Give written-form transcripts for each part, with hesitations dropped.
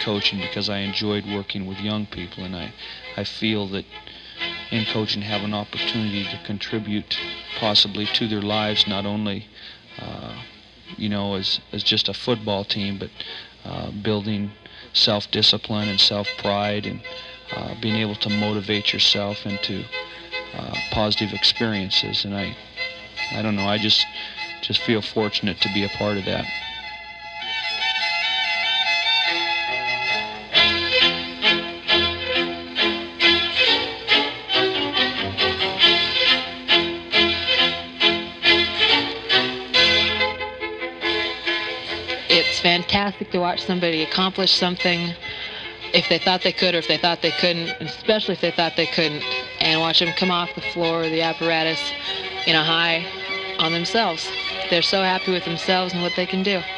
coaching because I enjoyed working with young people, and I feel that in coaching have an opportunity to contribute possibly to their lives, not only as just a football team, but building self-discipline and self-pride, and being able to motivate yourself into positive experiences. And I don't know, I just feel fortunate to be a part of that. It's fantastic to watch somebody accomplish something if they thought they could or if they thought they couldn't, especially if they thought they couldn't, and watch them come off the floor or the apparatus in a high on themselves. They're so happy with themselves and what they can do.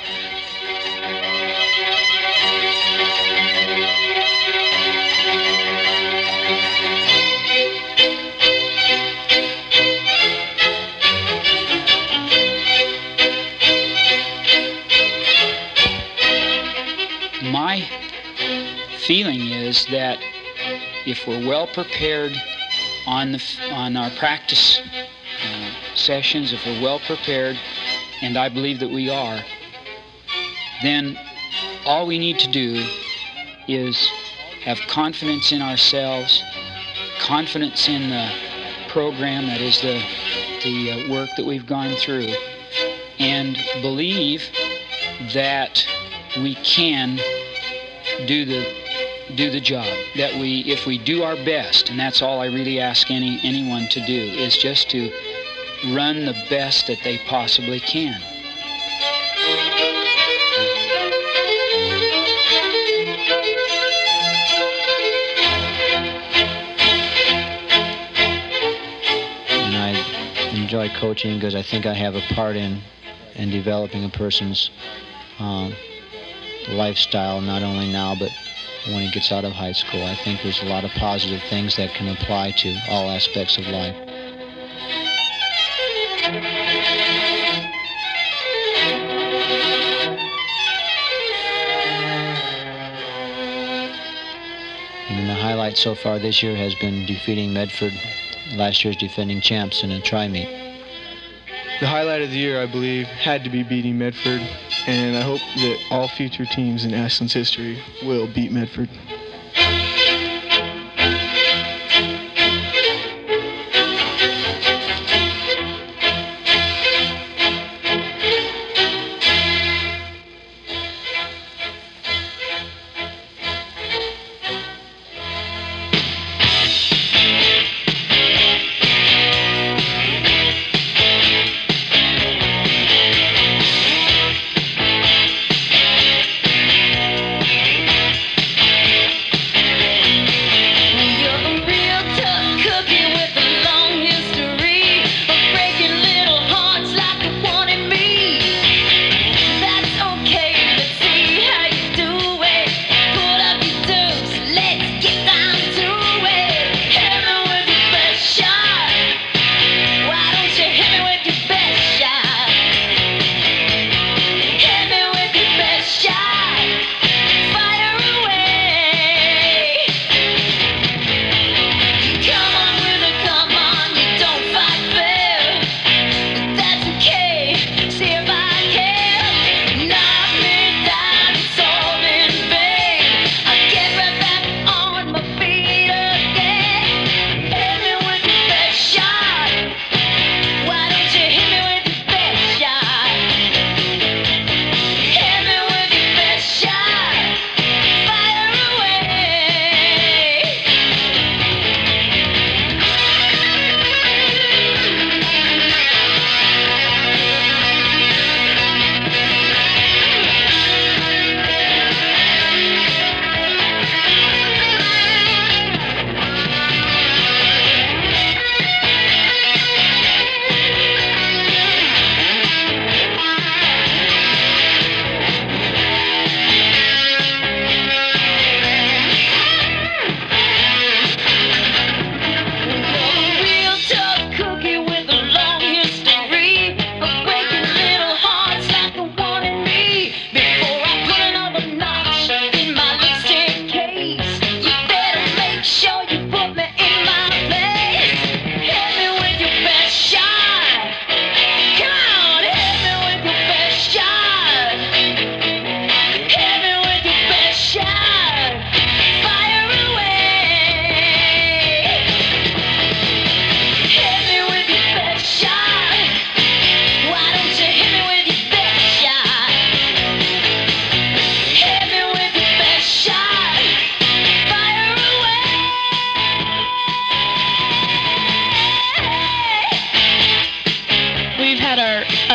My feeling is that if we're well prepared on our practice sessions, if we're well prepared, and I believe that we are, then all we need to do is have confidence in ourselves, confidence in the program, that is the work that we've gone through, and believe that we can do the job, that if we do our best, and that's all I really ask anyone to do, is just to run the best that they possibly can. And I enjoy coaching because I think I have a part in developing a person's lifestyle, not only now but when he gets out of high school. I think there's a lot of positive things that can apply to all aspects of life. And the highlight so far this year has been defeating Medford, last year's defending champs, in a tri-meet. The highlight of the year, I believe, had to be beating Medford, and I hope that all future teams in Ashland's history will beat Medford.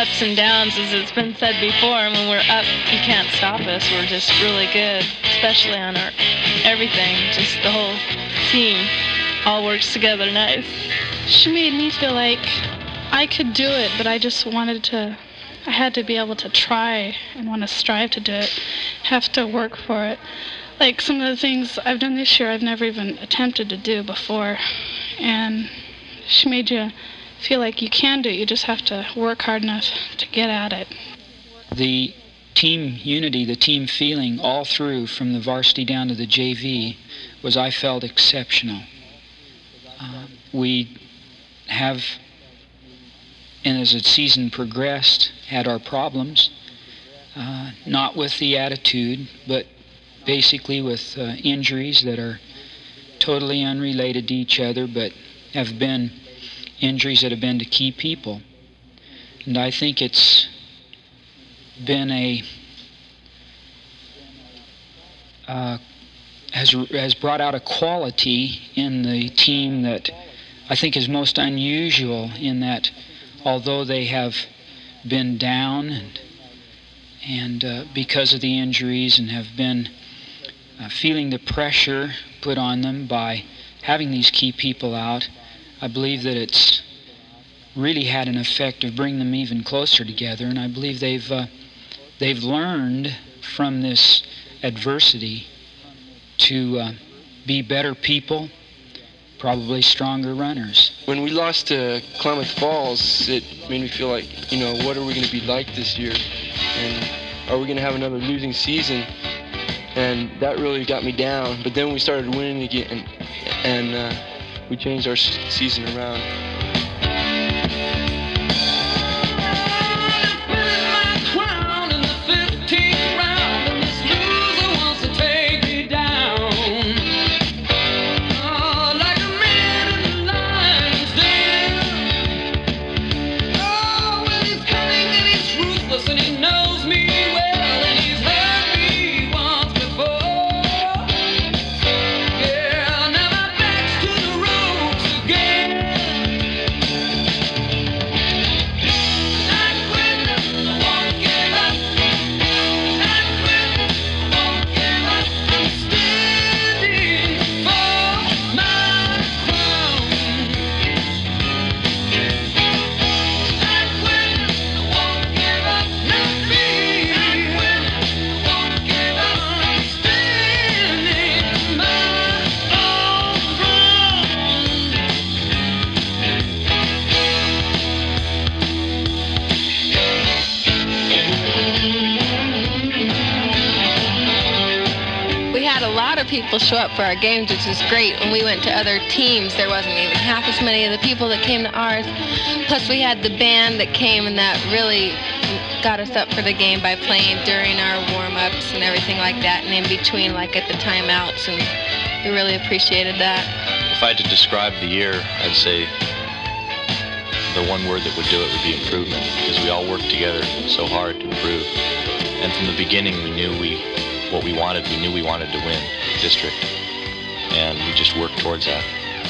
ups and downs, as it's been said before. And when we're up, you can't stop us. We're just really good, especially on our everything. Just the whole team all works together nice. She made me feel like I could do it, but I just I had to be able to try and want to strive to do it, have to work for it. Like some of the things I've done this year, I've never even attempted to do before. And she made you feel like you can do it. You just have to work hard enough to get at it. The team unity, the team feeling all through from the varsity down to the JV was, I felt, exceptional. We have, and as the season progressed, had our problems, not with the attitude, but basically with injuries that are totally unrelated to each other, but have been injuries that have been to key people. And I think it's been has brought out a quality in the team that I think is most unusual, in that although they have been down and because of the injuries, and have been feeling the pressure put on them by having these key people out, I believe that it's really had an effect of bringing them even closer together. And I believe they've learned from this adversity to be better people, probably stronger runners. When we lost to Klamath Falls, it made me feel like, what are we going to be like this year? And are we going to have another losing season? And that really got me down. But then we started winning again, and we changed our season around. People show up for our games, which is great. When we went to other teams, there wasn't even half as many of the people that came to ours. Plus, we had the band that came, and that really got us up for the game by playing during our warm-ups and everything like that, and in between, like at the timeouts, and we really appreciated that. If I had to describe the year, I'd say the one word that would do it would be improvement, because we all worked together so hard to improve. And from the beginning, we knew what we wanted. We knew we wanted to win district, and we just worked towards that.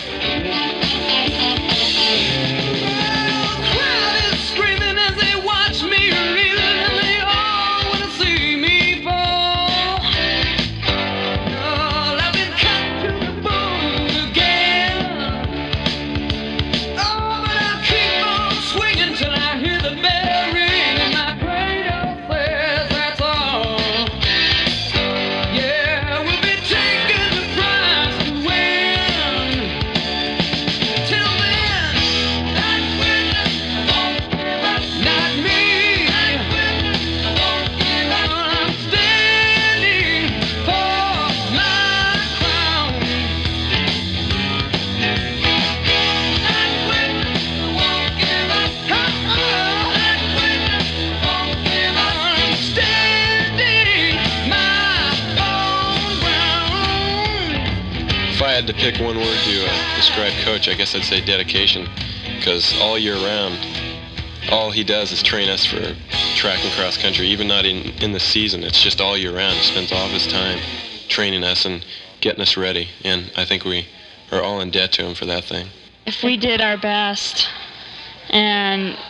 To pick one word to describe Coach, I guess I'd say dedication, because all year round, all he does is train us for track and cross country, even not in the season. It's just all year round. He spends all of his time training us and getting us ready, and I think we are all in debt to him for that thing. If we did our best and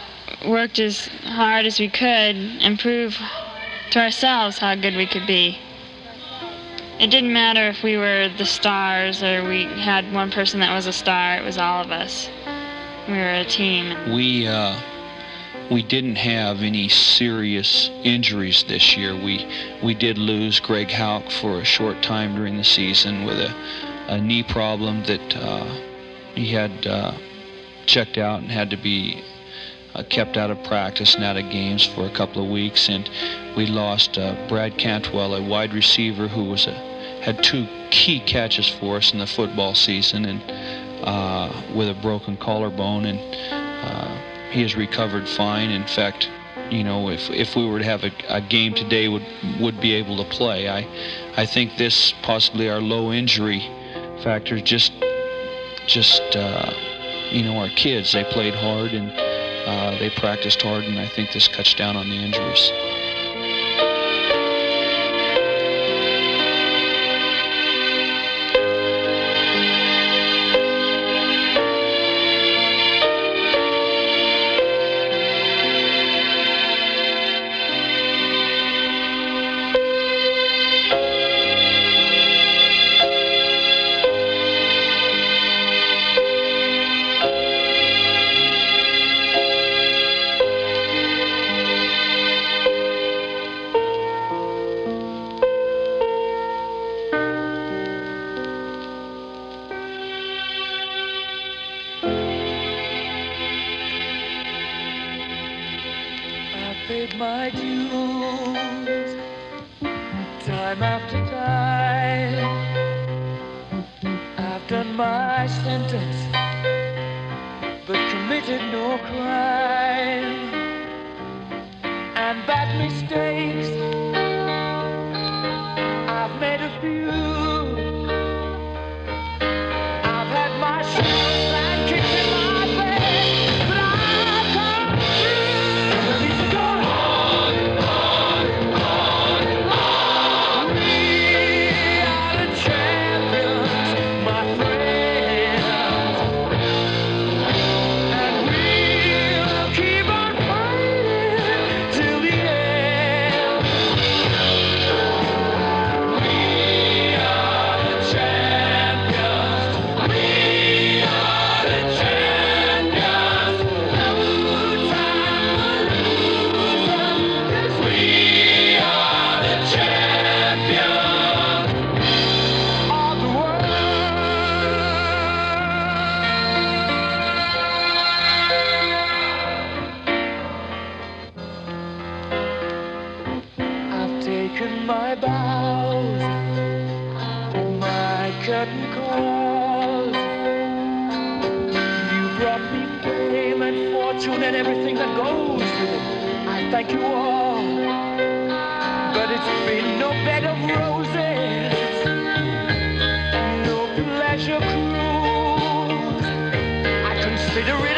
worked as hard as we could and prove to ourselves how good we could be. It didn't matter if we were the stars or we had one person that was a star. It was all of us. We were a team. We didn't have any serious injuries this year. We did lose Greg Houck for a short time during the season with a knee problem that he had checked out and had to be kept out of practice and out of games for a couple of weeks. And we lost Brad Cantwell, a wide receiver who was had 2 key catches for us in the football season, and with a broken collarbone, and he has recovered fine. In fact, if we were to have a game today, would be able to play. I think this possibly our low injury factor just our kids, they played hard and they practiced hard, and I think this cuts down on the injuries. Paid my dues time after time. I've done my sentence but committed no crime. And bad mistakes I've made a few. I've had my shots and kicks in my face, but I've come through. These are gone. We are the champions, my friends, and we'll keep on fighting till the end. We are the champions. We are the champions. No time for losing, 'cause we are the champions of the world. I've taken my bows, my curtain calls. You brought me fame and fortune and everything that goes with it. I thank you all, but it's been no bed of roses, no pleasure cruise. I consider it